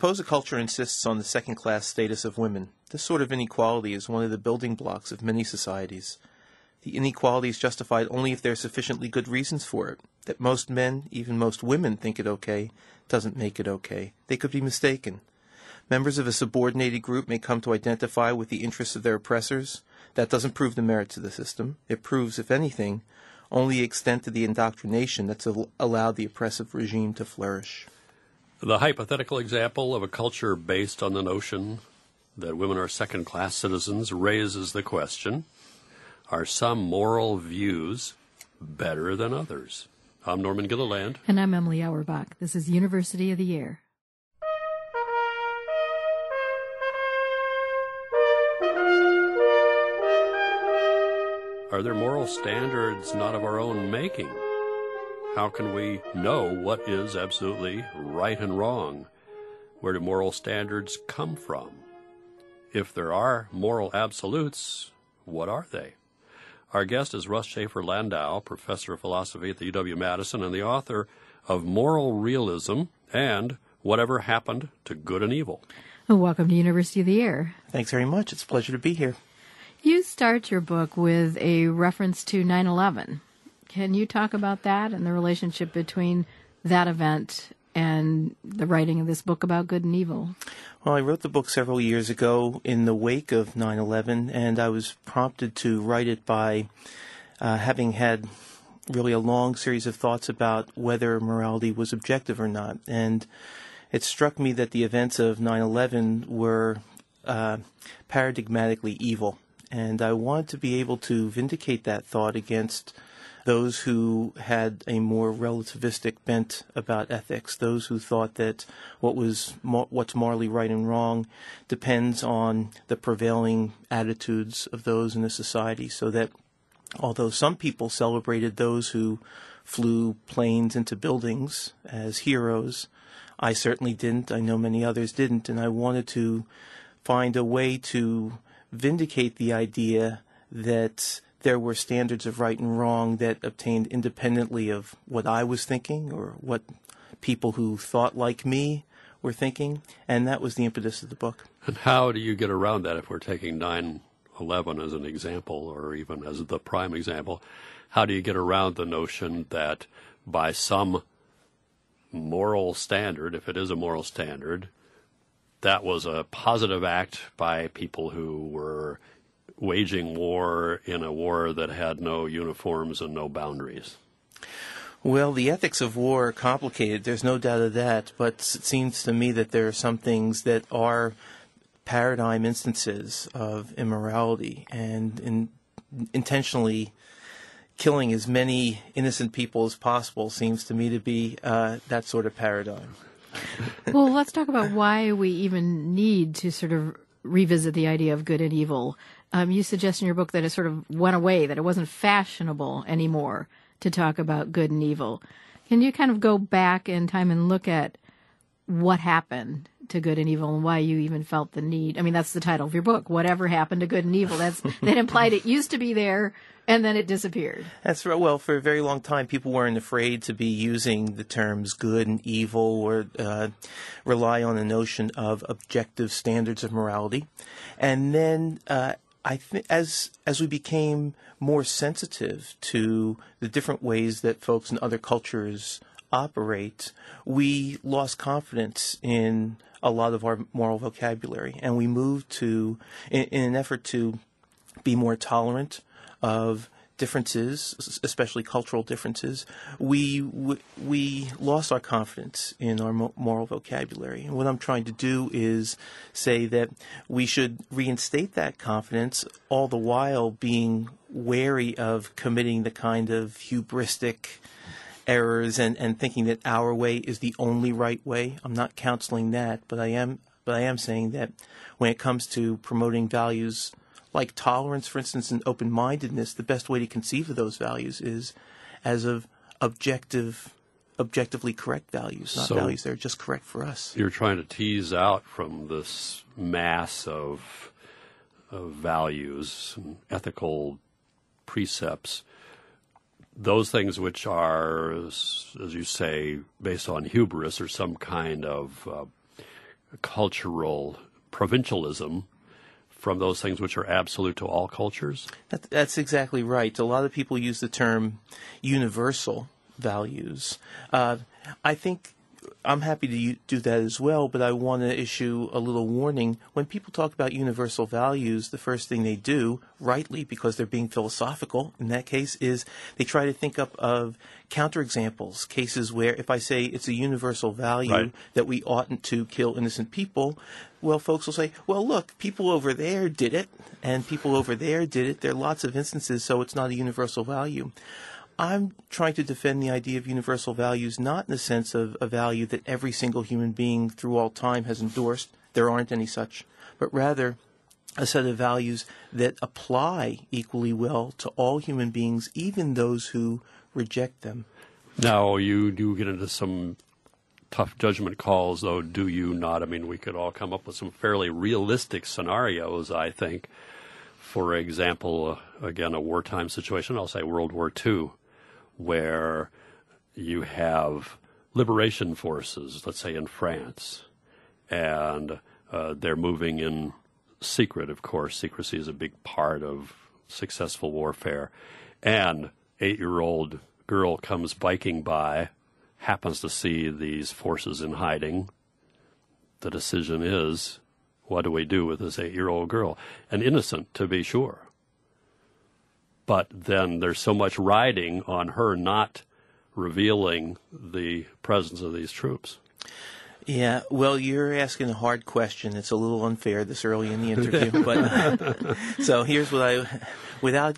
Suppose a culture insists on the second-class status of women. This sort of inequality is one of the building blocks of many societies. The inequality is justified only if there are sufficiently good reasons for it. That most men, even most women, think it okay, doesn't make it okay. They could be mistaken. Members of a subordinated group may come to identify with the interests of their oppressors. That doesn't prove the merits of the system. It proves, if anything, only the extent of the indoctrination that's allowed the oppressive regime to flourish. The hypothetical example of a culture based on the notion that women are second-class citizens raises the question, are some moral views better than others? I'm Norman Gilliland. And I'm Emily Auerbach. This is University of the Year. Are there moral standards not of our own making? How can we know what is absolutely right and wrong? Where do moral standards come from? If there are moral absolutes, what are they? Our guest is Russ Shafer Landau, professor of philosophy at the UW-Madison and the author of Moral Realism and Whatever Happened to Good and Evil. Welcome to University of the Year. Thanks very much. It's a pleasure to be here. You start your book with a reference to 9/11. Can you talk about that and the relationship between that event and the writing of this book about good and evil? Well, I wrote the book several years ago in the wake of 9/11, and I was prompted to write it by having had really a long series of thoughts about whether morality was objective or not. And it struck me that the events of 9/11 were paradigmatically evil. And I wanted to be able to vindicate that thought against those who had a more relativistic bent about ethics, those who thought that what's morally right and wrong depends on the prevailing attitudes of those in the society, so that although some people celebrated those who flew planes into buildings as heroes, I certainly didn't. I know many others didn't, and I wanted to find a way to vindicate the idea that there were standards of right and wrong that obtained independently of what I was thinking or what people who thought like me were thinking, and that was the impetus of the book. And how do you get around that if we're taking 9/11 as an example, or even as the prime example? How do you get around the notion that by some moral standard, if it is a moral standard, that was a positive act by people who were waging war in a war that had no uniforms and no boundaries? Well, the ethics of war are complicated. There's no doubt of that. But it seems to me that there are some things that are paradigm instances of immorality, and intentionally killing as many innocent people as possible seems to me to be that sort of paradigm. Well, let's talk about why we even need to sort of revisit the idea of good and evil. You suggest in your book that it sort of went away, that it wasn't fashionable anymore to talk about good and evil. Can you kind of go back in time and look at what happened to good and evil and why you even felt the need? I mean, that's the title of your book, Whatever Happened to Good and Evil. That implied it used to be there and then it disappeared. That's right. Well, for a very long time, people weren't afraid to be using the terms good and evil or rely on the notion of objective standards of morality. And then I think as we became more sensitive to the different ways that folks in other cultures operate, we lost confidence in a lot of our moral vocabulary, and we moved to, in an effort to be more tolerant of differences, especially cultural differences, we lost our confidence in our moral vocabulary. And what I'm trying to do is say that we should reinstate that confidence, all the while being wary of committing the kind of hubristic errors and thinking that our way is the only right way. I'm not counseling that, but I am saying that when it comes to promoting values like tolerance, for instance, and open-mindedness, the best way to conceive of those values is as of objectively correct values, not values that are just correct for us. You're trying to tease out from this mass of values and ethical precepts those things which are, as you say, based on hubris or some kind of cultural provincialism from those things which are absolute to all cultures? That's exactly right. A lot of people use the term universal values. I think I'm happy to do that as well, but I want to issue a little warning. When people talk about universal values, the first thing they do, rightly, because they're being philosophical in that case, is they try to think up of counterexamples, cases where if I say it's a universal value right. that we oughtn't to kill innocent people, well, folks will say, well, look, people over there did it, and people over there did it. There are lots of instances, so it's not a universal value. I'm trying to defend the idea of universal values not in the sense of a value that every single human being through all time has endorsed. There aren't any such. But rather a set of values that apply equally well to all human beings, even those who reject them. Now, you do get into some tough judgment calls, though, do you not? I mean, we could all come up with some fairly realistic scenarios, I think. For example, again, a wartime situation, I'll say World War II, where you have liberation forces, let's say in France, and they're moving in secret, of course. Secrecy is a big part of successful warfare. And 8-year-old girl comes biking by, happens to see these forces in hiding. The decision is, what do we do with this 8-year-old girl? An innocent, to be sure. But then there's so much riding on her not revealing the presence of these troops. Yeah, well, you're asking a hard question. It's a little unfair this early in the interview, but so here's what without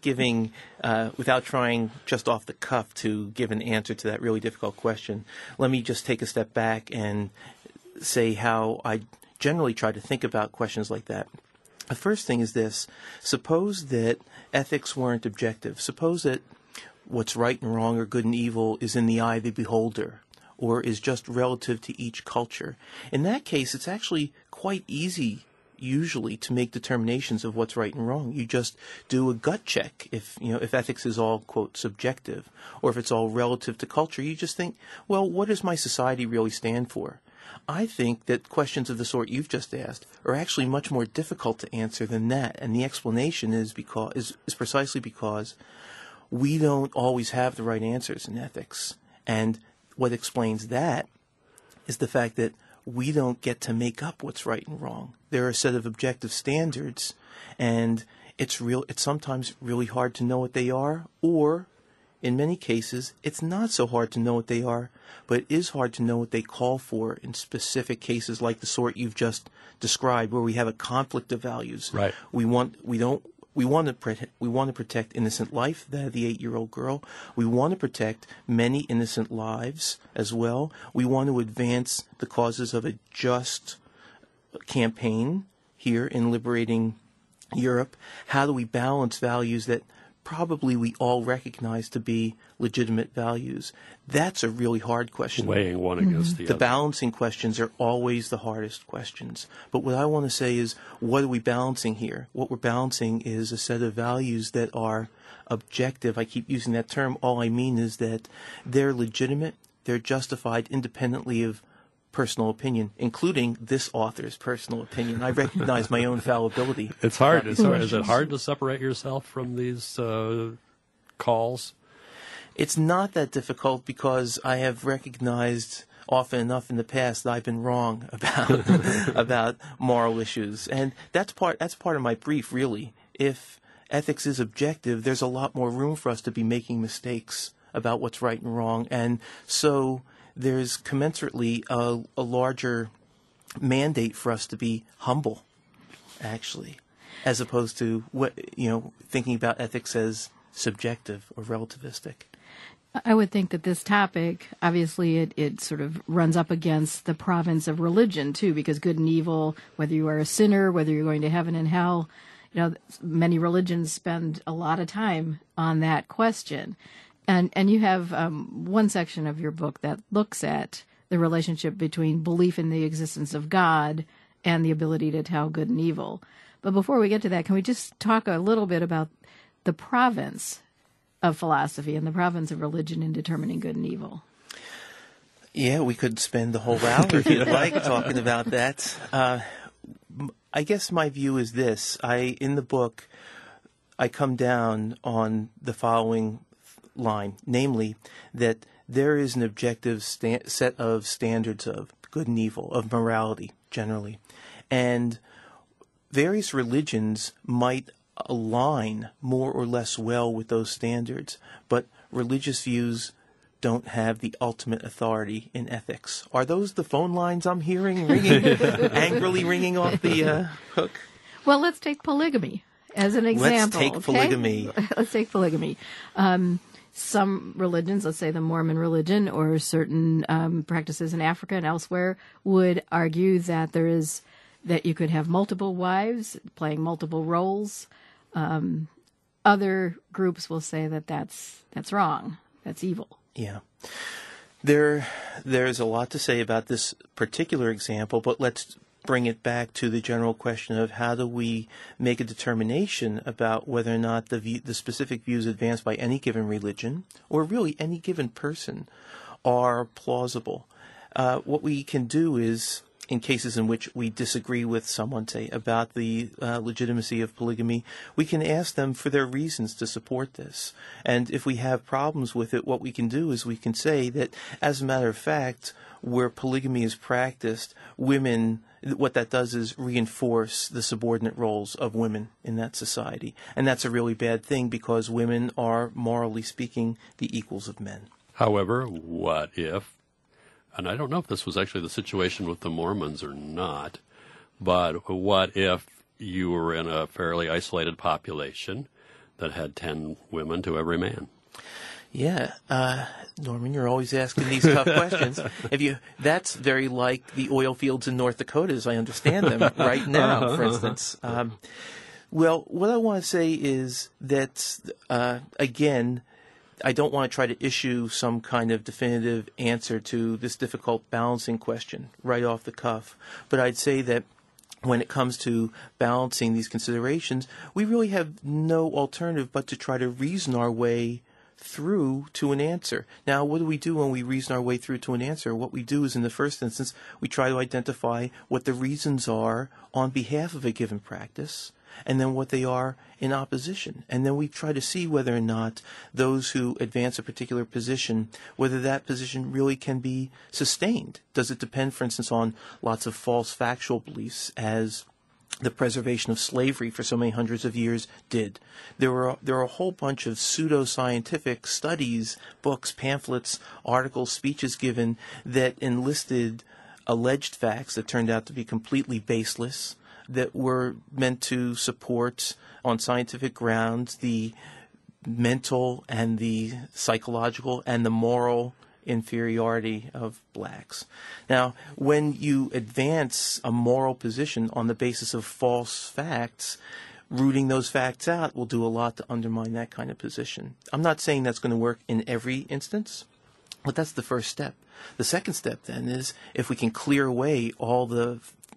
trying just off the cuff to give an answer to that really difficult question, let me just take a step back and say how I generally try to think about questions like that. The first thing is this. Suppose that ethics weren't objective. Suppose that what's right and wrong or good and evil is in the eye of the beholder or is just relative to each culture. In that case, it's actually quite easy usually to make determinations of what's right and wrong. You just do a gut check if ethics is all, quote, subjective, or if it's all relative to culture. You just think, well, what does my society really stand for? I think that questions of the sort you've just asked are actually much more difficult to answer than that, and the explanation is precisely because we don't always have the right answers in ethics. And what explains that is the fact that we don't get to make up what's right and wrong. There are a set of objective standards, and it's sometimes really hard to know what they are, or in many cases, it's not so hard to know what they are, but it is hard to know what they call for in specific cases like the sort you've just described, where we have a conflict of values. Right. We want to protect innocent life, that of the 8-year-old girl. We want to protect many innocent lives as well. We want to advance the causes of a just campaign here in liberating Europe. How do we balance values that probably we all recognize to be legitimate values? That's a really hard question. Weighing one against the other. The balancing questions are always the hardest questions. But what I want to say is, what are we balancing here? What we're balancing is a set of values that are objective. I keep using that term. All I mean is that they're legitimate, they're justified independently of personal opinion, including this author's personal opinion. I recognize my own fallibility. It's hard. Is it hard to separate yourself from these calls? It's not that difficult because I have recognized often enough in the past that I've been wrong about moral issues, and that's part of my brief, really. If ethics is objective, there's a lot more room for us to be making mistakes about what's right and wrong, and so there's commensurately a larger mandate for us to be humble, actually, as opposed to thinking about ethics as subjective or relativistic. I would think that this topic, obviously, it sort of runs up against the province of religion, too, because good and evil, whether you are a sinner, whether you're going to heaven and hell, many religions spend a lot of time on that question. And you have one section of your book that looks at the relationship between belief in the existence of God and the ability to tell good and evil. But before we get to that, can we just talk a little bit about the province of philosophy and the province of religion in determining good and evil? Yeah, we could spend the whole hour, if you'd like, talking about that. I guess my view is this. In the book, I come down on the following line, namely that there is an objective set of standards of good and evil, of morality, generally. And various religions might align more or less well with those standards, but religious views don't have the ultimate authority in ethics. Are those the phone lines I'm hearing ringing, angrily ringing off the hook? Well, let's take polygamy as an example. Let's take polygamy. Let's take polygamy. Some religions, let's say the Mormon religion or certain practices in Africa and elsewhere, would argue that that you could have multiple wives playing multiple roles. Other groups will say that that's wrong. That's evil. Yeah. There's a lot to say about this particular example, but let's bring it back to the general question of how do we make a determination about whether or not the specific views advanced by any given religion, or really any given person, are plausible. What we can do is, in cases in which we disagree with someone, say, about the legitimacy of polygamy, we can ask them for their reasons to support this. And if we have problems with it, what we can do is we can say that, as a matter of fact, where polygamy is practiced, women, what that does is reinforce the subordinate roles of women in that society. And that's a really bad thing because women are, morally speaking, the equals of men. However, what if, and I don't know if this was actually the situation with the Mormons or not, but what if you were in a fairly isolated population that had 10 women to every man? Yeah, Norman, you're always asking these tough questions. That's very like the oil fields in North Dakota, as I understand them right now, for instance. Well, what I want to say is that, again, I don't want to try to issue some kind of definitive answer to this difficult balancing question right off the cuff, but I'd say that when it comes to balancing these considerations, we really have no alternative but to try to reason our way through to an answer. Now, what do we do when we reason our way through to an answer? What we do is, in the first instance, we try to identify what the reasons are on behalf of a given practice, and then what they are in opposition. And then we try to see whether or not those who advance a particular position, whether that position really can be sustained. Does it depend, for instance, on lots of false factual beliefs, as the preservation of slavery for so many hundreds of years did? There are a whole bunch of pseudo-scientific studies, books, pamphlets, articles, speeches given that enlisted alleged facts that turned out to be completely baseless, that were meant to support on scientific grounds the mental and the psychological and the moral inferiority of blacks. Now, when you advance a moral position on the basis of false facts, rooting those facts out will do a lot to undermine that kind of position. I'm not saying that's going to work in every instance, but that's the first step. The second step, then, is if we can clear away all the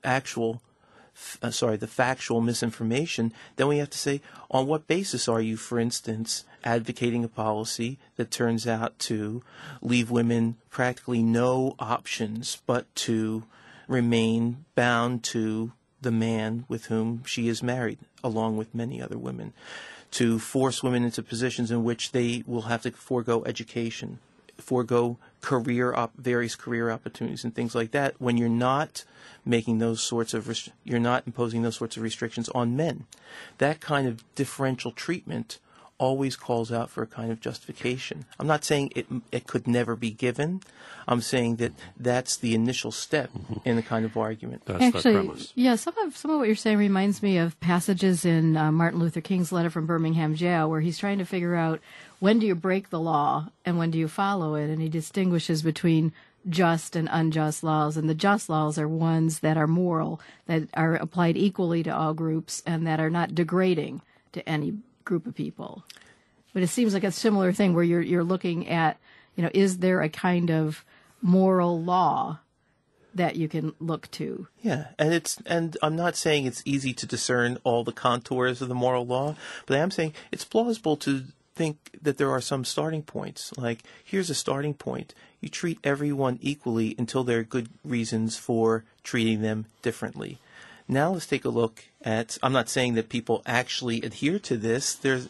the factual misinformation, then we have to say, on what basis are you, for instance, advocating a policy that turns out to leave women practically no options but to remain bound to the man with whom she is married, along with many other women, to force women into positions in which they will have to forego education, forego various career opportunities and things like that, when you're not making those sorts of you're not imposing those sorts of restrictions on men. That kind of differential treatment always calls out for a kind of justification. I'm not saying it could never be given. I'm saying that that's the initial step in the kind of argument. That's Actually, the premise. Yeah, some of what you're saying reminds me of passages in Martin Luther King's letter from Birmingham jail, where he's trying to figure out when do you break the law and when do you follow it, and he distinguishes between just and unjust laws, and the just laws are ones that are moral, that are applied equally to all groups, and that are not degrading to any group of people. But it seems like a similar thing where you're looking at, is there a kind of moral law that you can look to? Yeah, and I'm not saying it's easy to discern all the contours of the moral law, but I am saying it's plausible to think that there are some starting points. Like, here's a starting point. You treat everyone equally until there are good reasons for treating them differently. Now let's take a look at, I'm not saying that people actually adhere to this. There's,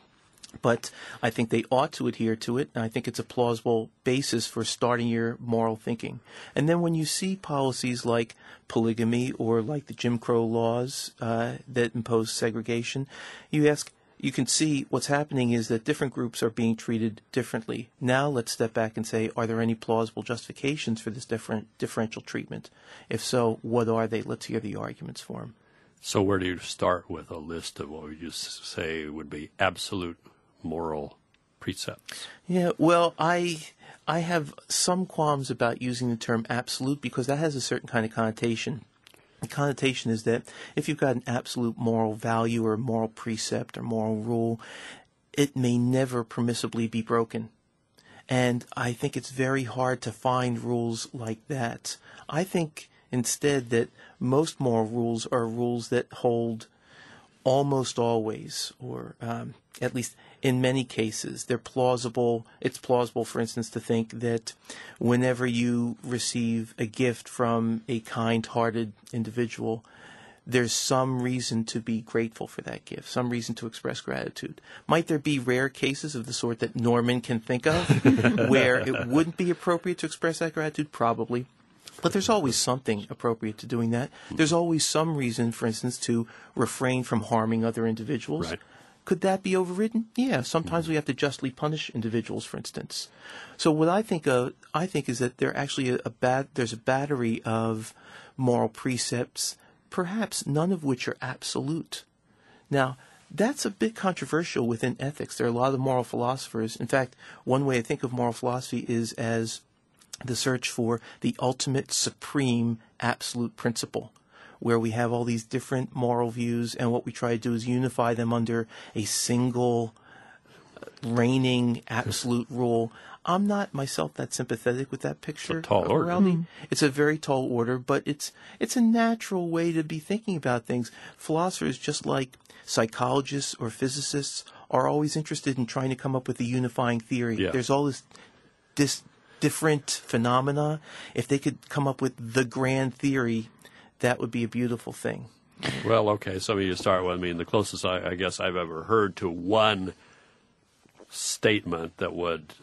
but I think they ought to adhere to it, and I think it's a plausible basis for starting your moral thinking. And then when you see policies like polygamy or like the Jim Crow laws that impose segregation, you can see what's happening is that different groups are being treated differently. Now let's step back and say, are there any plausible justifications for this differential treatment? If so, what are they? Let's hear the arguments for them. So where do you start with a list of what would you say would be absolute moral precepts? Yeah, well, I have some qualms about using the term absolute because that has a certain kind of connotation. The connotation is that if you've got an absolute moral value or moral precept or moral rule, it may never permissibly be broken. And I think it's very hard to find rules like that. I think instead that most moral rules are rules that hold almost always, or at least in many cases, they're plausible. It's plausible, for instance, to think that whenever you receive a gift from a kind-hearted individual, there's some reason to be grateful for that gift, some reason to express gratitude. Might there be rare cases of the sort that Norman can think of where it wouldn't be appropriate to express that gratitude? Probably. But there's always something appropriate to doing that. There's always some reason, for instance, to refrain from harming other individuals. Right. Could that be overridden? Yeah, sometimes we have to justly punish individuals, for instance. So what I think is that there actually there's a battery of moral precepts, perhaps none of which are absolute. Now, that's a bit controversial within ethics. There are a lot of moral philosophers. In fact, one way I think of moral philosophy is as the search for the ultimate, supreme, absolute principle, where we have all these different moral views, and what we try to do is unify them under a single reigning absolute rule. I'm not myself that sympathetic with that picture. It's a tall order. Mm-hmm. It's a very tall order, but it's a natural way to be thinking about things. Philosophers, just like psychologists or physicists, are always interested in trying to come up with a unifying theory. Yeah. There's all this different phenomena. If they could come up with the grand theory, that would be a beautiful thing. Well, okay, so you start with, the closest I guess I've ever heard to one statement that would,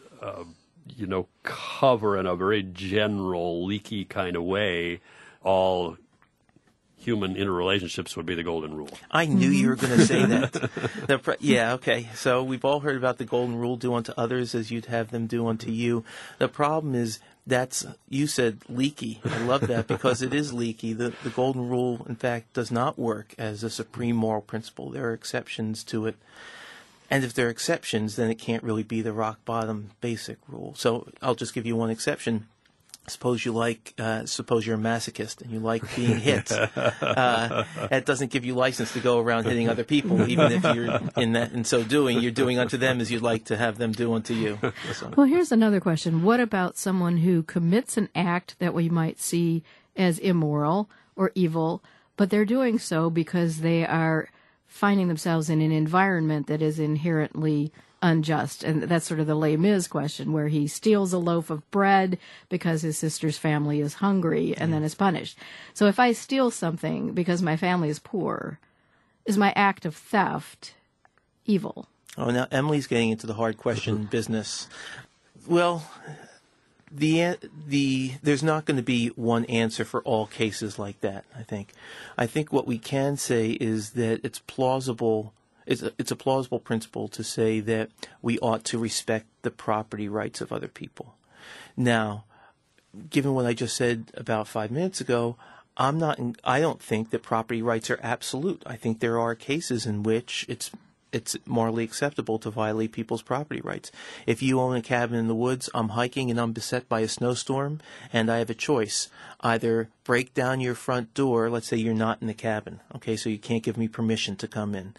cover in a very general, leaky kind of way all human interrelationships would be the golden rule. I knew you were going to say that. Yeah, okay. So we've all heard about the golden rule, do unto others as you'd have them do unto you. The problem is you said leaky. I love that because it is leaky. The golden rule, in fact, does not work as a supreme moral principle. There are exceptions to it. And if there are exceptions, then it can't really be the rock bottom basic rule. So I'll just give you one exception. Suppose you're a masochist and you like being hit. That doesn't give you license to go around hitting other people, even if you're in so doing, you're doing unto them as you'd like to have them do unto you. So. Well, here's another question. What about someone who commits an act that we might see as immoral or evil, but they're doing so because they are finding themselves in an environment that is inherently unjust? And that's sort of the Les Mis question, where he steals a loaf of bread because his sister's family is hungry and then is punished. So if I steal something because my family is poor, is my act of theft evil? Oh, now Emily's getting into the hard question business. Well, there's not going to be one answer for all cases like that, I think. I think what we can say is that it's plausible. It's a plausible principle to say that we ought to respect the property rights of other people. Now, given what I just said about 5 minutes ago, I don't think that property rights are absolute. I think there are cases in which it's morally acceptable to violate people's property rights. If you own a cabin in the woods, I'm hiking and I'm beset by a snowstorm, and I have a choice. Either break down your front door, let's say you're not in the cabin, okay, so you can't give me permission to come in.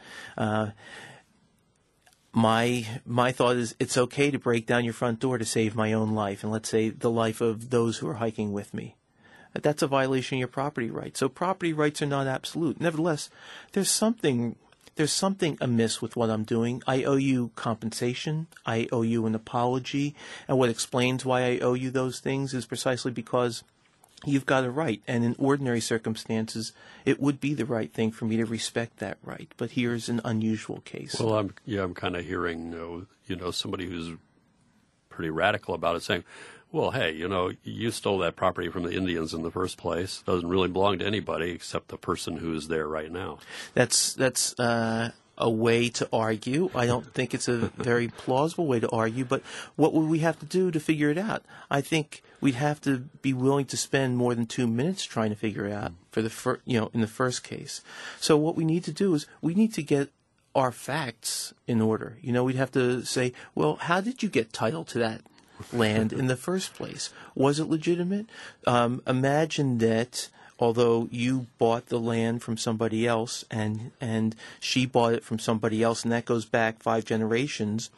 My thought is it's okay to break down your front door to save my own life, and let's say the life of those who are hiking with me. That's a violation of your property rights. So property rights are not absolute. Nevertheless, there's something there's something amiss with what I'm doing. I owe you compensation. I owe you an apology. And what explains why I owe you those things is precisely because you've got a right. And in ordinary circumstances, it would be the right thing for me to respect that right. But here's an unusual case. Well, I'm kind of hearing, somebody who's pretty radical about it saying, well, hey, you stole that property from the Indians in the first place. It doesn't really belong to anybody except the person who's there right now. That's a way to argue. I don't think it's a very plausible way to argue, but what would we have to do to figure it out? I think we'd have to be willing to spend more than 2 minutes trying to figure it out for in the first case. So what we need to do is we need to get our facts in order. We'd have to say, well, how did you get title to that land in the first place? Was it legitimate? Imagine that although you bought the land from somebody else and she bought it from somebody else, and that goes back 5 generations,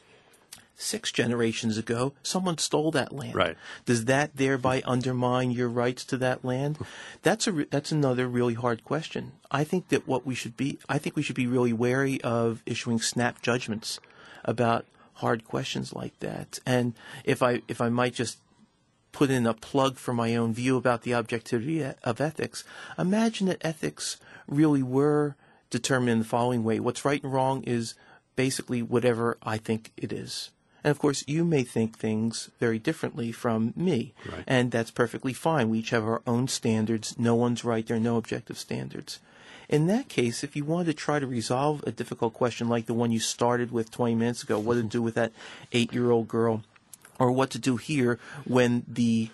6 generations ago, someone stole that land. Right. Does that thereby undermine your rights to that land? That's another really hard question. I think we should be really wary of issuing snap judgments about hard questions like that. And if I might just put in a plug for my own view about the objectivity of ethics, imagine that ethics really were determined in the following way. What's right and wrong is basically whatever I think it is. And of course, you may think things very differently from me. Right. And that's perfectly fine. We each have our own standards. No one's right. There are no objective standards. In that case, if you wanted to try to resolve a difficult question like the one you started with 20 minutes ago, what to do with that 8-year-old girl, or what to do here when the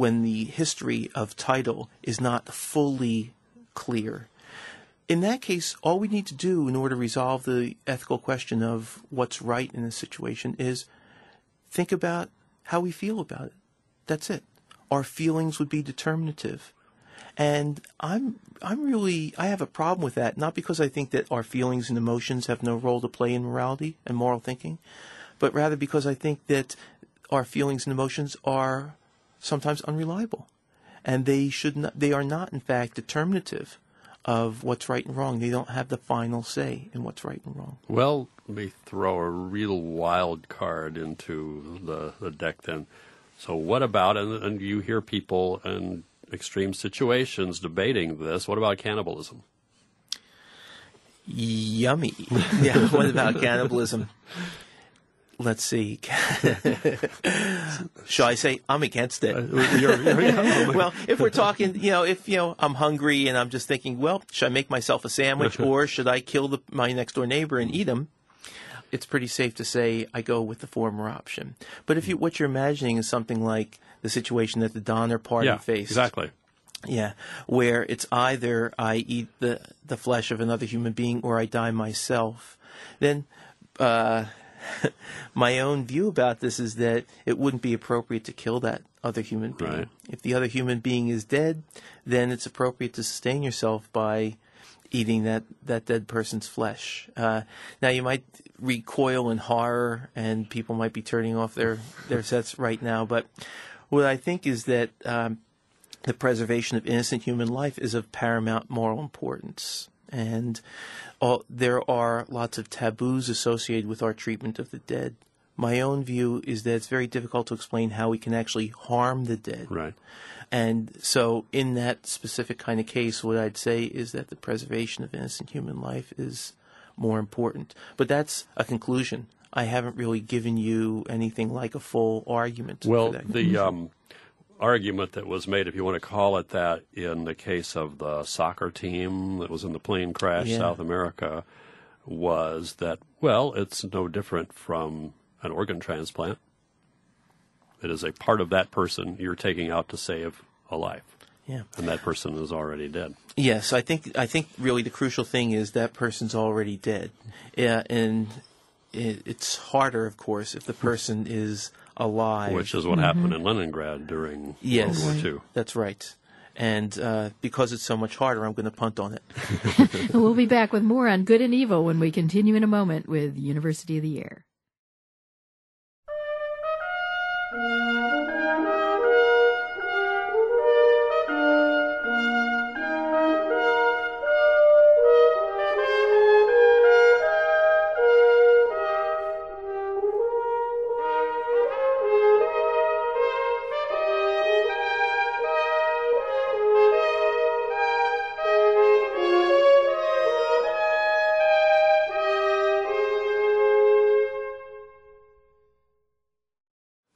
history of title is not fully clear. In that case, all we need to do in order to resolve the ethical question of what's right in a situation is think about how we feel about it. That's it. Our feelings would be determinative. And I have a problem with that, not because I think that our feelings and emotions have no role to play in morality and moral thinking, but rather because I think that our feelings and emotions are sometimes unreliable. And they are not, in fact, determinative of what's right and wrong. They don't have the final say in what's right and wrong. Well, let me throw a real wild card into the deck then. So what about, and you hear people in extreme situations debating this, what about cannibalism? Yummy. Yeah, what about cannibalism? Let's see. Shall I say I'm against it? Well, if we're talking, if I'm hungry and I'm just thinking, well, should I make myself a sandwich or should I kill my next door neighbor and eat him? It's pretty safe to say I go with the former option. But what you're imagining is something like the situation that the Donner Party faced. Exactly. Yeah, where it's either I eat the flesh of another human being or I die myself. Then my own view about this is that it wouldn't be appropriate to kill that other human being. Right. If the other human being is dead, then it's appropriate to sustain yourself by eating that dead person's flesh. Now, you might recoil in horror, and people might be turning off their sets right now, but what I think is that the preservation of innocent human life is of paramount moral importance. And there are lots of taboos associated with our treatment of the dead. My own view is that it's very difficult to explain how we can actually harm the dead. Right. And so in that specific kind of case, what I'd say is that the preservation of innocent human life is more important. But that's a conclusion. I haven't really given you anything like a full argument. Well, for that the argument that was made, if you want to call it that, in the case of the soccer team that was in the plane crash, South America, was that, well, it's no different from an organ transplant. It is a part of that person you're taking out to save a life. Yeah. And that person is already dead. Yes, I think really the crucial thing is that person's already dead. Yeah, and it's harder, of course, if the person is alive. Which is what happened in Leningrad during World War II. That's right. And because it's so much harder, I'm going to punt on it. We'll be back with more on Good and Evil when we continue in a moment with University of the Air.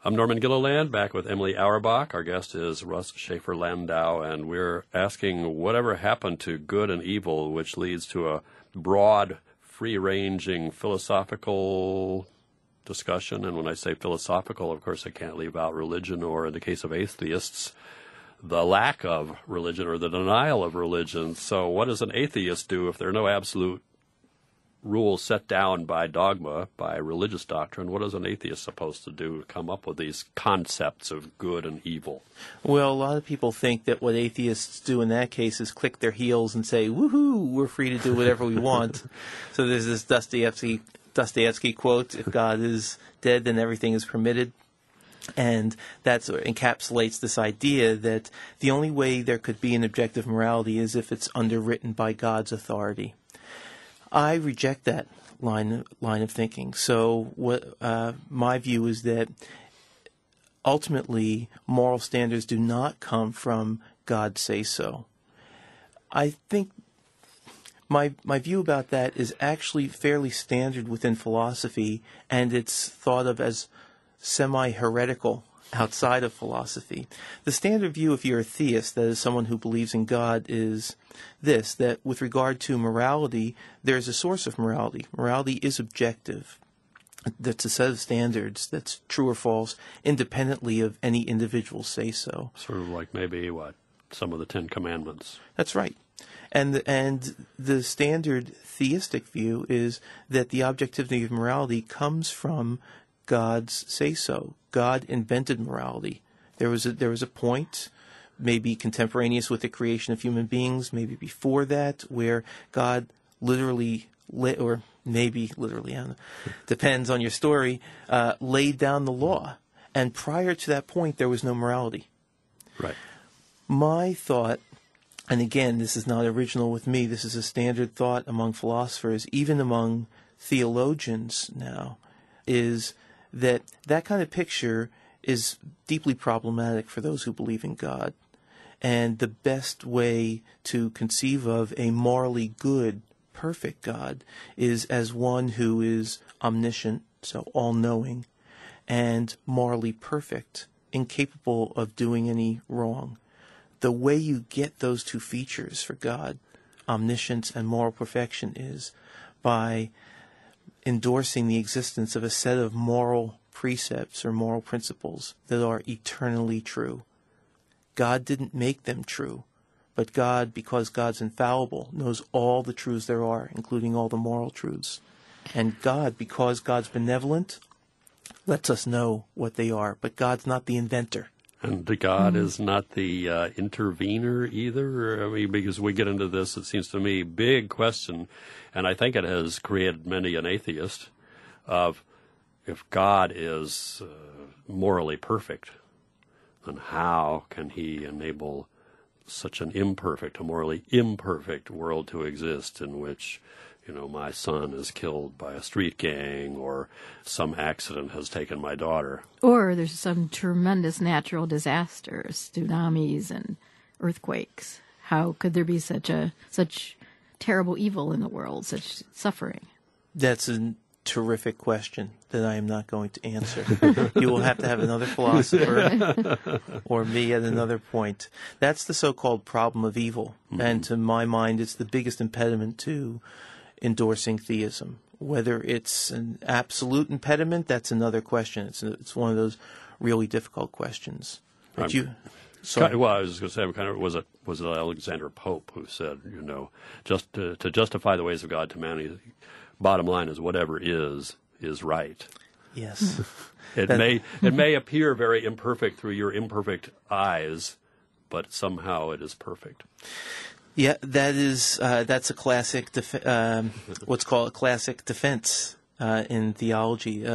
I'm Norman Gilliland, back with Emily Auerbach. Our guest is Russ Shafer-Landau, and we're asking whatever happened to good and evil, which leads to a broad, free-ranging philosophical discussion. And when I say philosophical, of course, I can't leave out religion, or in the case of atheists, the lack of religion or the denial of religion. So what does an atheist do if there are no absolute rules set down by dogma, by religious doctrine? What is an atheist supposed to do to come up with these concepts of good and evil? Well, a lot of people think that what atheists do in that case is click their heels and say, woohoo, we're free to do whatever we want. So there's this Dostoevsky quote, if God is dead, then everything is permitted. And that sort of encapsulates this idea that the only way there could be an objective morality is if it's underwritten by God's authority. I reject that line of thinking. So what my view is that ultimately moral standards do not come from God say so. I think my view about that is actually fairly standard within philosophy, and it's thought of as semi-heretical outside of philosophy. The standard view, if you're a theist, that is someone who believes in God, is this, that with regard to morality, there's a source of morality. Morality is objective. That's a set of standards that's true or false, independently of any individual say-so. Sort of like maybe, some of the Ten Commandments. That's right. And the standard theistic view is that the objectivity of morality comes from God's say-so. God invented morality. There was a point, maybe contemporaneous with the creation of human beings, maybe before that, where God literally, or maybe literally, I don't know, depends on your story, laid down the law. And prior to that point, there was no morality. Right. My thought, and again, this is not original with me, this is a standard thought among philosophers, even among theologians now, is that kind of picture is deeply problematic for those who believe in God. And the best way to conceive of a morally good, perfect God is as one who is omniscient, so all-knowing, and morally perfect, incapable of doing any wrong. The way you get those two features for God, omniscience and moral perfection, is by endorsing the existence of a set of moral precepts or moral principles that are eternally true. God didn't make them true, but God, because God's infallible, knows all the truths there are, including all the moral truths. And God, because God's benevolent, lets us know what they are, but God's not the inventor. And God is not the intervener either? I mean, because we get into this, it seems to me, big question, and I think it has created many an atheist, of if God is morally perfect, then how can he enable such an imperfect, a morally imperfect world to exist in which, my son is killed by a street gang, or some accident has taken my daughter? Or there's some tremendous natural disasters, tsunamis and earthquakes. How could there be such terrible evil in the world, such suffering? That's a terrific question that I am not going to answer. You will have to have another philosopher or me at another point. That's the so-called problem of evil. Mm-hmm. And to my mind, it's the biggest impediment to endorsing theism. Whether it's an absolute impediment, that's another question. It's one of those really difficult questions. But well, I was just going to say, was it Alexander Pope who said, just to justify the ways of God to man, bottom line is whatever is right. Yes. It may appear very imperfect through your imperfect eyes, but somehow it is perfect. Yeah, that's a classic, what's called a classic defense in theology,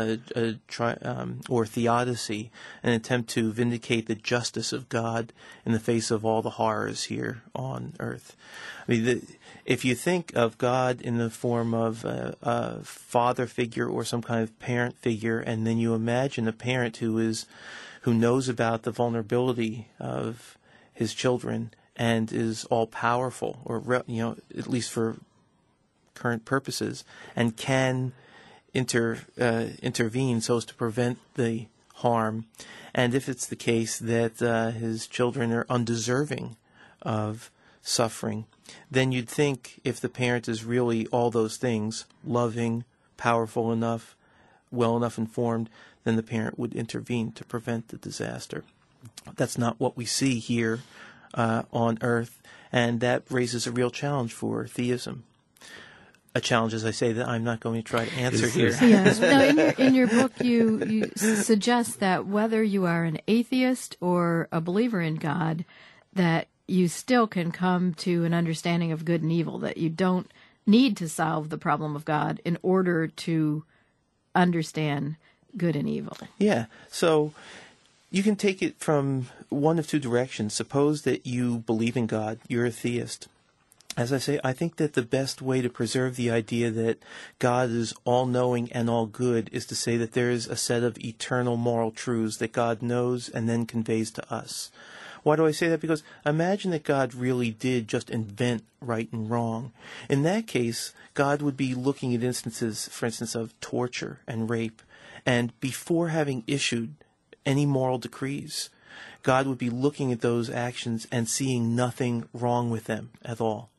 or theodicy, an attempt to vindicate the justice of God in the face of all the horrors here on earth. I mean, if you think of God in the form of a father figure or some kind of parent figure, and then you imagine a parent who knows about the vulnerability of his children and is all-powerful, or at least for current purposes, and can intervene so as to prevent the harm, and if it's the case that his children are undeserving of suffering, then you'd think if the parent is really all those things, loving, powerful enough, well enough informed, then the parent would intervene to prevent the disaster. That's not what we see here on earth, and that raises a real challenge for theism. A challenge, as I say, that I'm not going to try to answer here. Yes. Now, in your book, you suggest that whether you are an atheist or a believer in God, that you still can come to an understanding of good and evil, that you don't need to solve the problem of God in order to understand good and evil. Yeah. So you can take it from one of two directions. Suppose that you believe in God, you're a theist. As I say, I think that the best way to preserve the idea that God is all-knowing and all-good is to say that there is a set of eternal moral truths that God knows and then conveys to us. Why do I say that? Because imagine that God really did just invent right and wrong. In that case, God would be looking at instances, for instance, of torture and rape, and before having issued any moral decrees, God would be looking at those actions and seeing nothing wrong with them at all.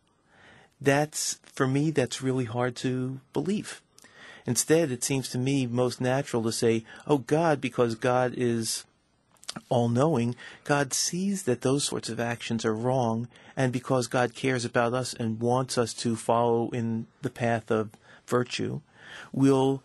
For me, that's really hard to believe. Instead, it seems to me most natural to say, oh, God, because God is all-knowing, God sees that those sorts of actions are wrong, and because God cares about us and wants us to follow in the path of virtue, will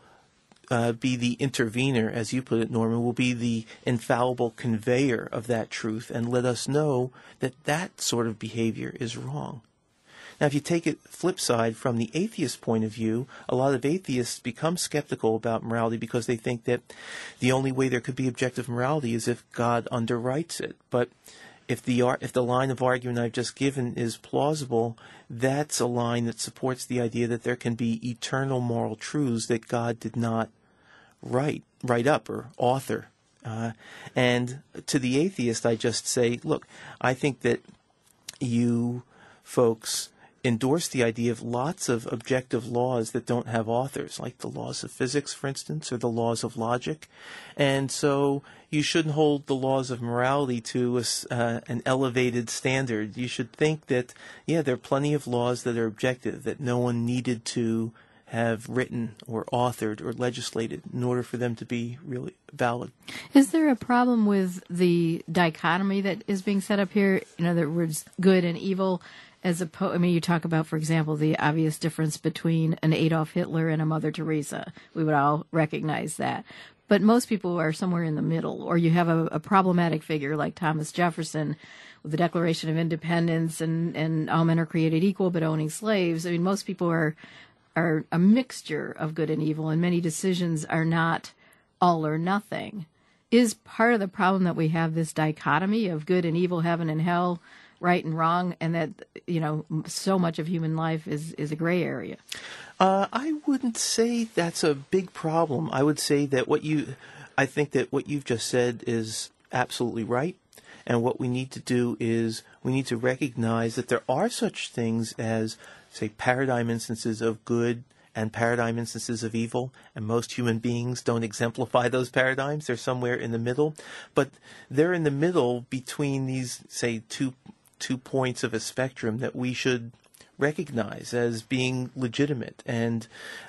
be the intervener, as you put it, Norman, will be the infallible conveyor of that truth and let us know that that sort of behavior is wrong. Now, if you take it flip side from the atheist point of view, a lot of atheists become skeptical about morality because they think that the only way there could be objective morality is if God underwrites it. But if the line of argument I've just given is plausible, that's a line that supports the idea that there can be eternal moral truths that God did not write up or author. And to the atheist, I just say, look, I think that you folks endorse the idea of lots of objective laws that don't have authors, like the laws of physics, for instance, or the laws of logic. And so you shouldn't hold the laws of morality to an elevated standard. You should think that, there are plenty of laws that are objective, that no one needed to have written or authored or legislated in order for them to be really valid. Is there a problem with the dichotomy that is being set up here? In other words, good and evil? You talk about, for example, the obvious difference between an Adolf Hitler and a Mother Teresa. We would all recognize that. But most people are somewhere in the middle. Or you have a problematic figure like Thomas Jefferson with the Declaration of Independence and all men are created equal but owning slaves. I mean, most people are a mixture of good and evil, and many decisions are not all or nothing. Is part of the problem that we have this dichotomy of good and evil, heaven and hell, right and wrong, and that, so much of human life is a gray area? I wouldn't say that's a big problem. I would say that I think that what you've just said is absolutely right. And what we need to do is we need to recognize that there are such things as, say, paradigm instances of good and paradigm instances of evil, and most human beings don't exemplify those paradigms. They're somewhere in the middle. But they're in the middle between these, say, two points of a spectrum that we should recognize as being legitimate. And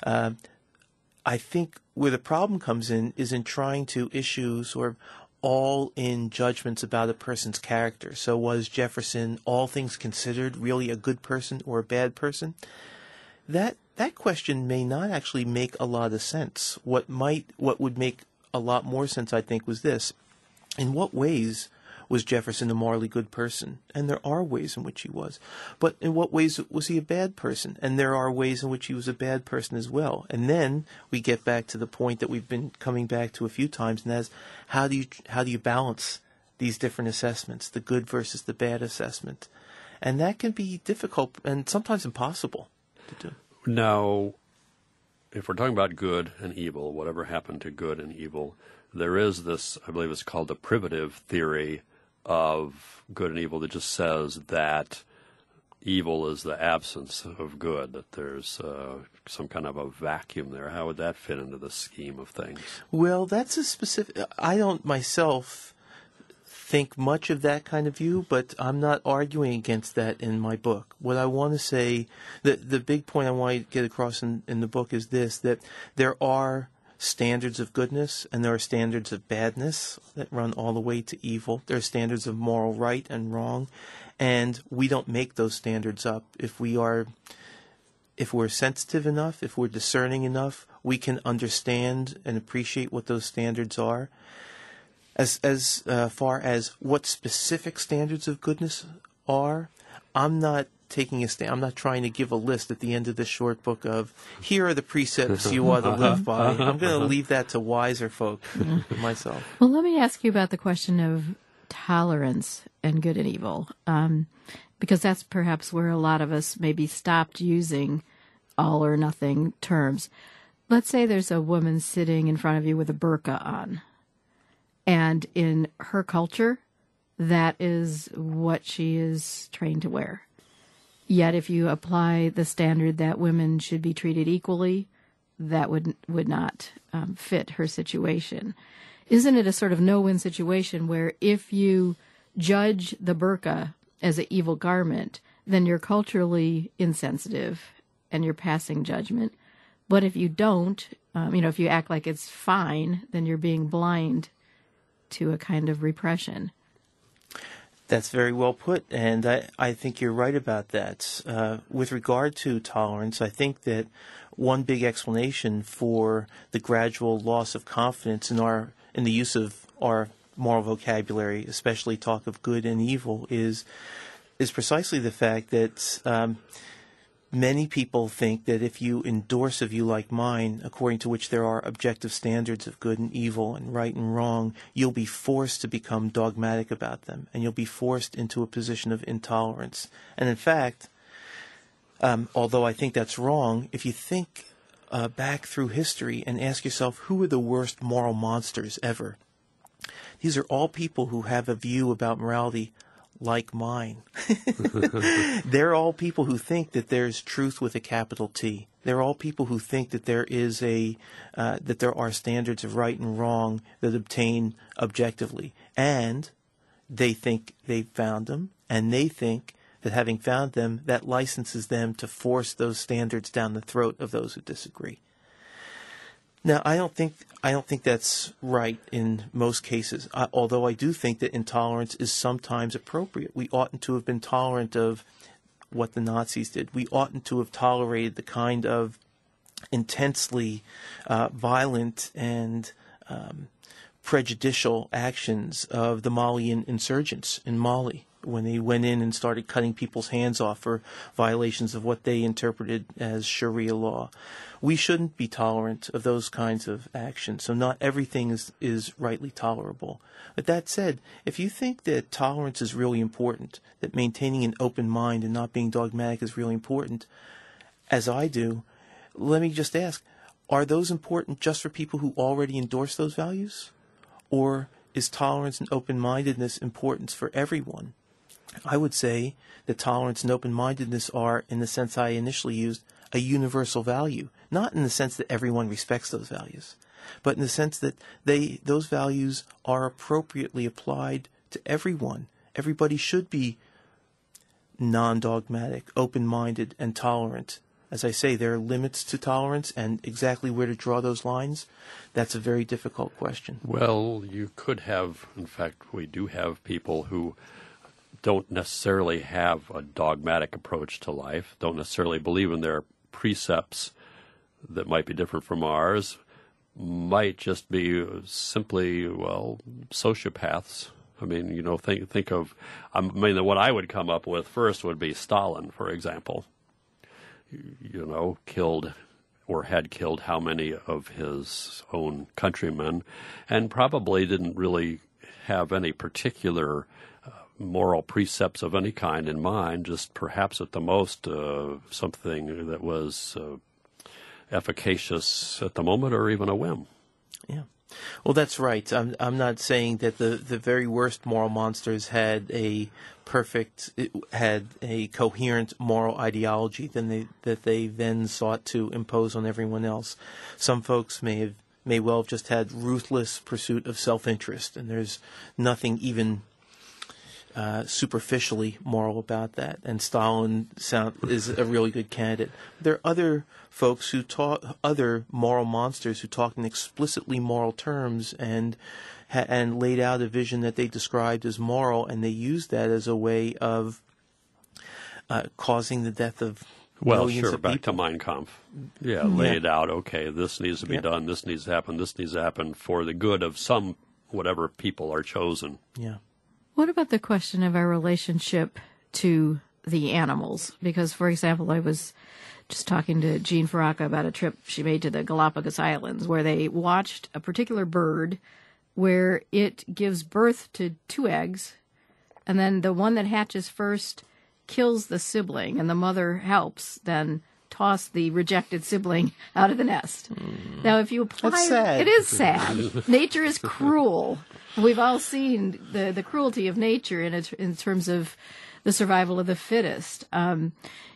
I think where the problem comes in is in trying to issue sort of all-in judgments about a person's character. So was Jefferson, all things considered, really a good person or a bad person? That question may not actually make a lot of sense. What would make a lot more sense, I think, was this. In what ways was Jefferson a morally good person? And there are ways in which he was. But in what ways was he a bad person? And there are ways in which he was a bad person as well. And then we get back to the point that we've been coming back to a few times, and that's how do you balance these different assessments, the good versus the bad assessment? And that can be difficult and sometimes impossible to do. Now, if we're talking about good and evil, whatever happened to good and evil, there is this, I believe it's called the privative theory of good and evil that just says that evil is the absence of good, that there's some kind of a vacuum there. How would that fit into the scheme of things? Well, that's a specific... I don't myself think much of that kind of view, but I'm not arguing against that in my book. What I want to say, the big point I want to get across in the book is this, that there are standards of goodness and there are standards of badness that run all the way to evil. There are standards of moral right and wrong, and we don't make those standards up. If we're sensitive enough, if we're discerning enough, we can understand and appreciate what those standards are. As far as what specific standards of goodness are, I'm not taking a stand. I'm not trying to give a list at the end of this short book of, here are the precepts you ought to live by. I'm going to leave that to wiser folk myself. Well, let me ask you about the question of tolerance and good and evil, because that's perhaps where a lot of us maybe stopped using all or nothing terms. Let's say there's a woman sitting in front of you with a burqa on. And in her culture, that is what she is trained to wear. Yet if you apply the standard that women should be treated equally, that would not fit her situation. Isn't it a sort of no-win situation where if you judge the burqa as an evil garment, then you're culturally insensitive and you're passing judgment? But if you don't, if you act like it's fine, then you're being blind to a kind of repression. That's very well put, and I think you're right about that. With regard to tolerance, I think that one big explanation for the gradual loss of confidence in the use of our moral vocabulary, especially talk of good and evil, is precisely the fact that many people think that if you endorse a view like mine, according to which there are objective standards of good and evil and right and wrong, you'll be forced to become dogmatic about them, and you'll be forced into a position of intolerance. And in fact, although I think that's wrong, if you think back through history and ask yourself, who are the worst moral monsters ever? These are all people who have a view about morality like mine. They're all people who think that there's truth with a capital T. They're all people who think that there is that there are standards of right and wrong that obtain objectively, and they think they've found them, and they think that having found them, that licenses them to force those standards down the throat of those who disagree. Now, I don't think that's right in most cases, although I do think that intolerance is sometimes appropriate. We oughtn't to have been tolerant of what the Nazis did. We oughtn't to have tolerated the kind of intensely violent and prejudicial actions of the Malian insurgents in Mali, when they went in and started cutting people's hands off for violations of what they interpreted as Sharia law. We shouldn't be tolerant of those kinds of actions, so not everything is rightly tolerable. But that said, if you think that tolerance is really important, that maintaining an open mind and not being dogmatic is really important, as I do, let me just ask, are those important just for people who already endorse those values? Or is tolerance and open-mindedness important for everyone? I would say that tolerance and open-mindedness are, in the sense I initially used, a universal value. Not in the sense that everyone respects those values, but in the sense that those values are appropriately applied to everyone. Everybody should be non-dogmatic, open-minded, and tolerant. As I say, there are limits to tolerance, and exactly where to draw those lines, that's a very difficult question. Well, you could have, in fact, we do have people who don't necessarily have a dogmatic approach to life, don't necessarily believe in their precepts that might be different from ours, might just be simply, sociopaths. I mean, think of, what I would come up with first would be Stalin, for example. Killed or had killed how many of his own countrymen, and probably didn't really have any particular moral precepts of any kind in mind, just perhaps at the most something that was efficacious at the moment or even a whim. Yeah. Well, that's right. I'm not saying that the very worst moral monsters had a coherent moral ideology that they then sought to impose on everyone else. Some folks may well have just had ruthless pursuit of self-interest, and there's nothing even superficially moral about that. And Stalin is a really good candidate. There are other folks other moral monsters who talked in explicitly moral terms and laid out a vision that they described as moral, and they used that as a way of causing the death of millions of back people. to Mein Kampf. Laid out, okay, this needs to be done, this needs to happen, this needs to happen for the good of some, whatever people are chosen. Yeah. What about the question of our relationship to the animals? Because, for example, I was just talking to Jean Faraca about a trip she made to the Galapagos Islands where they watched a particular bird where it gives birth to 2 eggs, and then the one that hatches first kills the sibling, and the mother helps then toss the rejected sibling out of the nest. Now, if you apply... That's sad. It is sad. Nature is cruel. We've all seen the cruelty of nature in terms of the survival of the fittest. And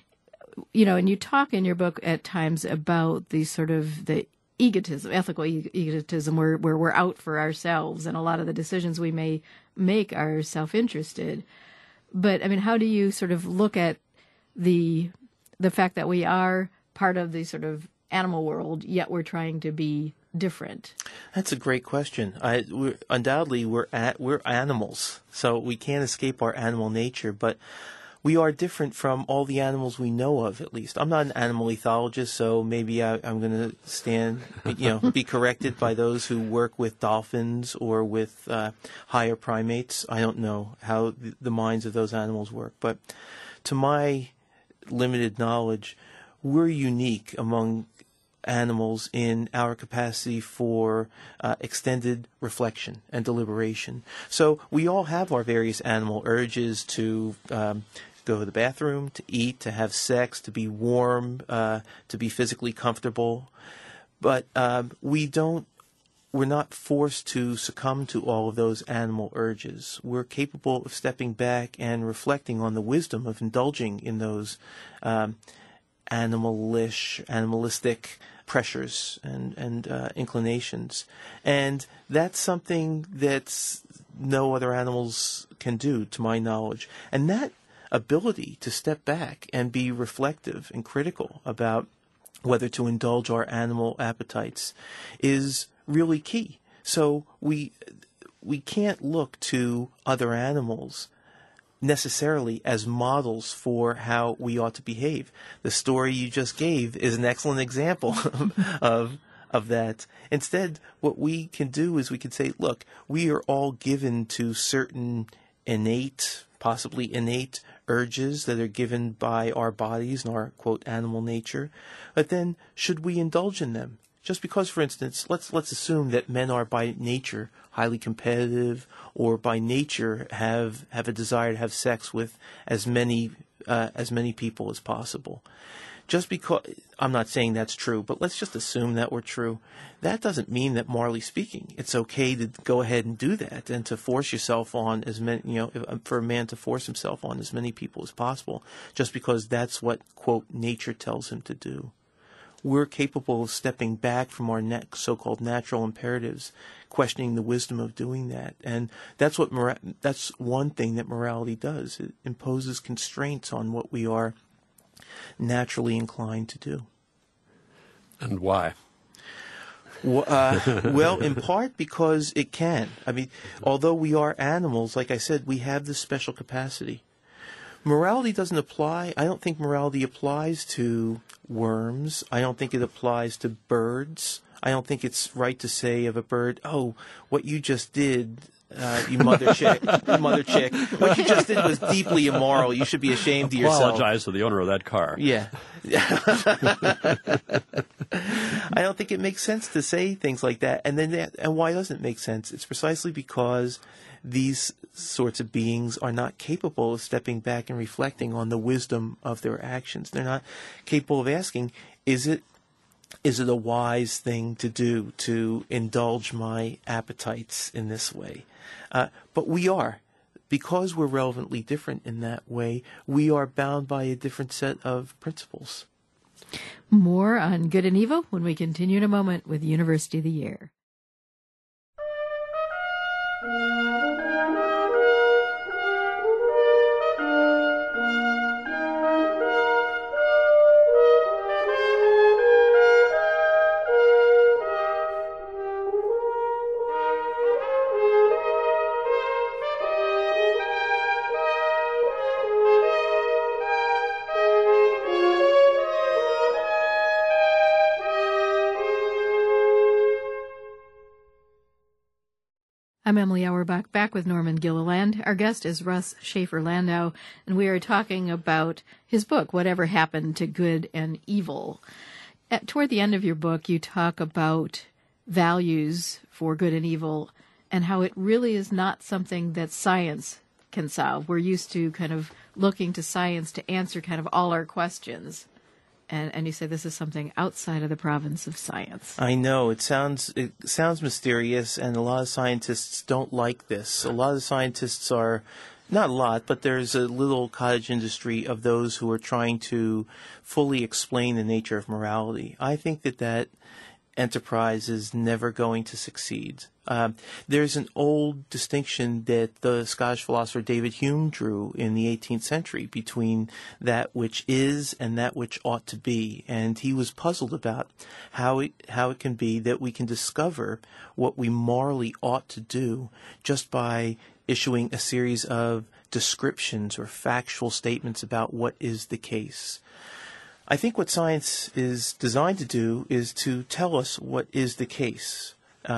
you talk in your book at times about the sort of the egotism, ethical egotism, where we're out for ourselves, and a lot of the decisions we may make are self-interested. But, I mean, how do you sort of look at the fact that we are part of the sort of animal world, yet we're trying to be different? That's a great question. Undoubtedly, we're animals, so we can't escape our animal nature, but we are different from all the animals we know of, at least. I'm not an animal ethologist, so maybe I'm going to be corrected by those who work with dolphins or with higher primates. I don't know how the minds of those animals work, but to my limited knowledge, we're unique among animals in our capacity for extended reflection and deliberation. So we all have our various animal urges to go to the bathroom, to eat, to have sex, to be warm, to be physically comfortable. But we're not forced to succumb to all of those animal urges. We're capable of stepping back and reflecting on the wisdom of indulging in those animalistic pressures and inclinations. And that's something that no other animals can do, to my knowledge. And that ability to step back and be reflective and critical about whether to indulge our animal appetites is really key. So we can't look to other animals necessarily as models for how we ought to behave. The story you just gave is an excellent example of that. Instead, what we can do is we can say, look, we are all given to certain possibly innate urges that are given by our bodies and our, quote, animal nature. But then, should we indulge in them? Just because, for instance, let's assume that men are by nature highly competitive, or by nature have a desire to have sex with as many people as possible. Just because, I'm not saying that's true, but let's just assume that we're true. That doesn't mean that, morally speaking, it's okay to go ahead and do that and to force yourself on as many, for a man to force himself on as many people as possible, just because that's what, quote, nature tells him to do. We're capable of stepping back from our so-called natural imperatives, questioning the wisdom of doing that. And that's one thing that morality does. It imposes constraints on what we are naturally inclined to do. And why? Well, in part because it can. I mean, although we are animals, like I said, we have this special capacity. Morality doesn't apply. I don't think morality applies to worms. I don't think it applies to birds. I don't think it's right to say of a bird, "Oh, what you just did, you mother chick, what you just did was deeply immoral. You should be ashamed of yourself." Apologize to the owner of that car. Yeah. I don't think it makes sense to say things like that. And why doesn't it make sense? It's precisely because these sorts of beings are not capable of stepping back and reflecting on the wisdom of their actions. They're not capable of asking, is it is it a wise thing to do to indulge my appetites in this way? But we are. Because we're relevantly different in that way, we are bound by a different set of principles. More on Good and Evil when we continue in a moment with University of the Year. I'm Emily Auerbach, back with Norman Gilliland. Our guest is Russ Shafer-Landau, and we are talking about his book, Whatever Happened to Good and Evil. Toward the end of your book, you talk about values for good and evil and how it really is not something that science can solve. We're used to kind of looking to science to answer kind of all our questions. And you say this is something outside of the province of science. I know. It sounds mysterious, and a lot of scientists don't like this. A lot of scientists are, not a lot, but there's a little cottage industry of those who are trying to fully explain the nature of morality. I think that enterprise is never going to succeed. There's an old distinction that the Scottish philosopher David Hume drew in the 18th century between that which is and that which ought to be, and he was puzzled about how it can be that we can discover what we morally ought to do just by issuing a series of descriptions or factual statements about what is the case. I think what science is designed to do is to tell us what is the case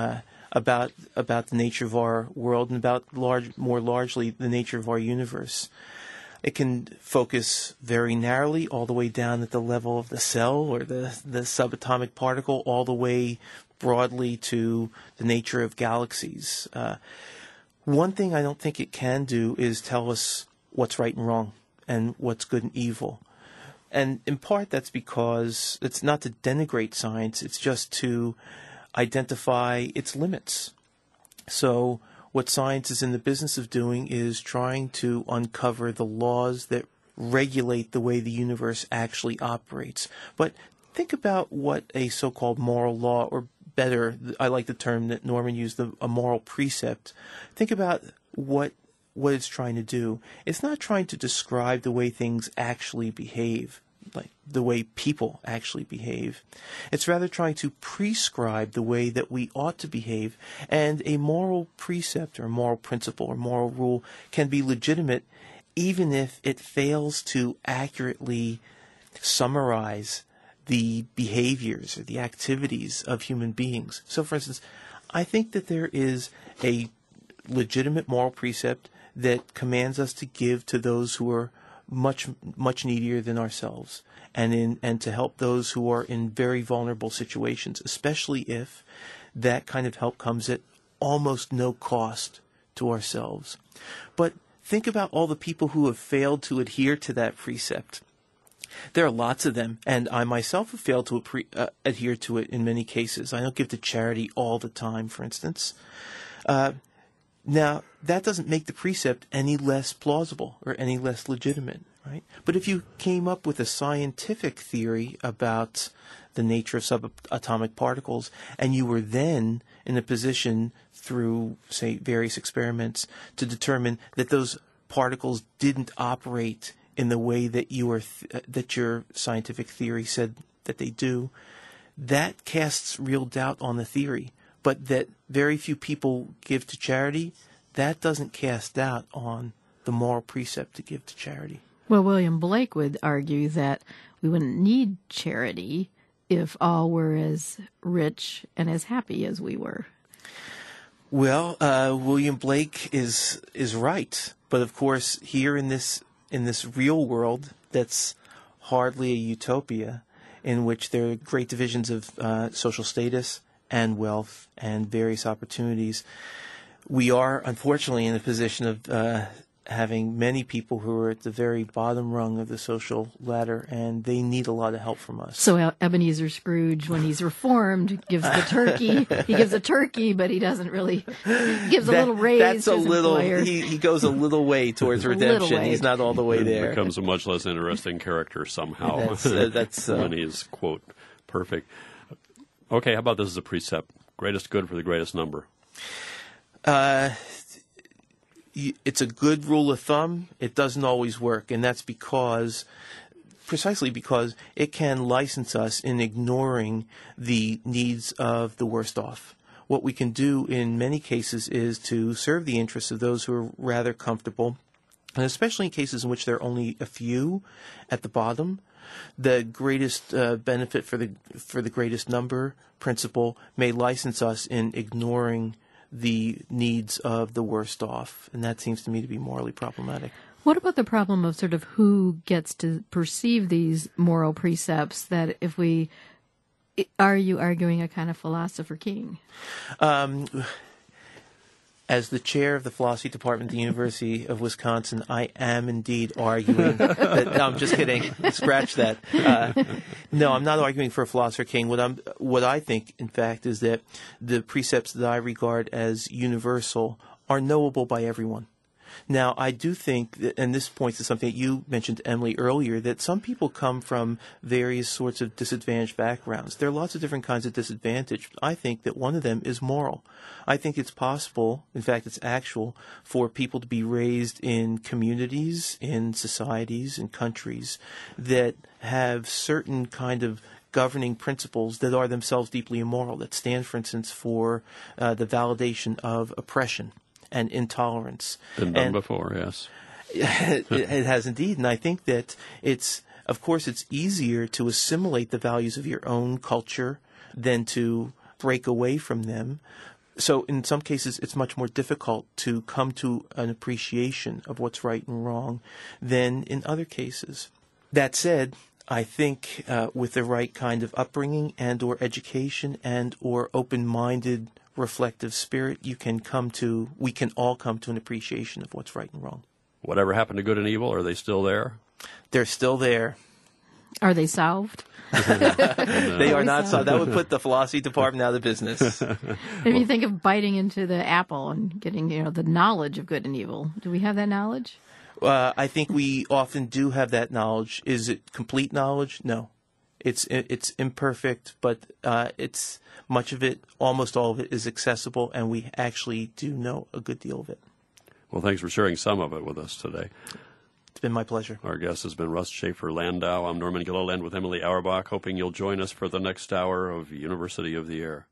about the nature of our world and about more largely the nature of our universe. It can focus very narrowly all the way down at the level of the cell or the subatomic particle, all the way broadly to the nature of galaxies. One thing I don't think it can do is tell us what's right and wrong and what's good and evil. And in part that's because it's not to denigrate science, it's just to identify its limits. So what science is in the business of doing is trying to uncover the laws that regulate the way the universe actually operates. But think about what a so-called moral law, or better, I like the term that Norman used, a moral precept. Think about what it's trying to do. It's not trying to describe the way things actually behave, like the way people actually behave. It's rather trying to prescribe the way that we ought to behave. And a moral precept or moral principle or moral rule can be legitimate even if it fails to accurately summarize the behaviors or the activities of human beings. So, for instance, I think that there is a legitimate moral precept that commands us to give to those who are much needier than ourselves, and to help those who are in very vulnerable situations, especially if that kind of help comes at almost no cost to ourselves. But think about all the people who have failed to adhere to that precept. There are lots of them, and I myself have failed to adhere to it in many cases. I don't give to charity all the time, for instance. Now, that doesn't make the precept any less plausible or any less legitimate, right? But if you came up with a scientific theory about the nature of subatomic particles, and you were then in a position through, say, various experiments to determine that those particles didn't operate in the way that that your scientific theory said that they do, that casts real doubt on the theory. But that very few people give to charity, that doesn't cast doubt on the moral precept to give to charity. Well, William Blake would argue that we wouldn't need charity if all were as rich and as happy as we were. Well, William Blake is right, but of course, here in this real world, that's hardly a utopia, in which there are great divisions of social status and wealth and various opportunities. We are, unfortunately, in a position of having many people who are at the very bottom rung of the social ladder, and they need a lot of help from us. So Ebenezer Scrooge, when he's reformed, gives the turkey. He gives a turkey, but he doesn't really gives a little raise. That's to a his little. employer. He goes a little way towards redemption. way. He's not all the way He there. becomes a much less interesting character somehow. That's when he's, quote, perfect. Okay, how about this as a precept? Greatest good for the greatest number. It's a good rule of thumb. It doesn't always work, and that's precisely because it can license us in ignoring the needs of the worst off. What we can do in many cases is to serve the interests of those who are rather comfortable, and especially in cases in which there are only a few at the bottom. The greatest benefit for the greatest number principle may license us in ignoring the needs of the worst off, and that seems to me to be morally problematic. What about the problem of sort of who gets to perceive these moral precepts? That if we are you arguing a kind of philosopher king? As the chair of the philosophy department at the University of Wisconsin, I am indeed arguing that. No, I'm just kidding. Scratch that. No, I'm not arguing for a philosopher king. What I think, in fact, is that the precepts that I regard as universal are knowable by everyone. Now, I do think that, and this points to something that you mentioned, Emily, earlier, that some people come from various sorts of disadvantaged backgrounds. There are lots of different kinds of disadvantage. I think that one of them is moral. I think it's possible, in fact, it's actual, for people to be raised in communities, in societies, in countries that have certain kind of governing principles that are themselves deeply immoral, that stand, for instance, for the validation of oppression and intolerance. Been done before, yes. It has indeed, and I think that of course, it's easier to assimilate the values of your own culture than to break away from them. So in some cases, it's much more difficult to come to an appreciation of what's right and wrong than in other cases. That said, I think with the right kind of upbringing and or education and or open-minded reflective spirit, we can all come to an appreciation of what's right and wrong. Whatever happened to good and evil? Are they still there? They're still there. Are they solved? They are not solved. That would put the philosophy department out of business. If you think of biting into the apple and getting, the knowledge of good and evil, do we have that knowledge? I think we often do have that knowledge. Is it complete knowledge? No. It's imperfect, but it's much of it, almost all of it, is accessible, and we actually do know a good deal of it. Well, thanks for sharing some of it with us today. It's been my pleasure. Our guest has been Russ Shafer Landau. I'm Norman Gilliland with Emily Auerbach, hoping you'll join us for the next hour of University of the Air.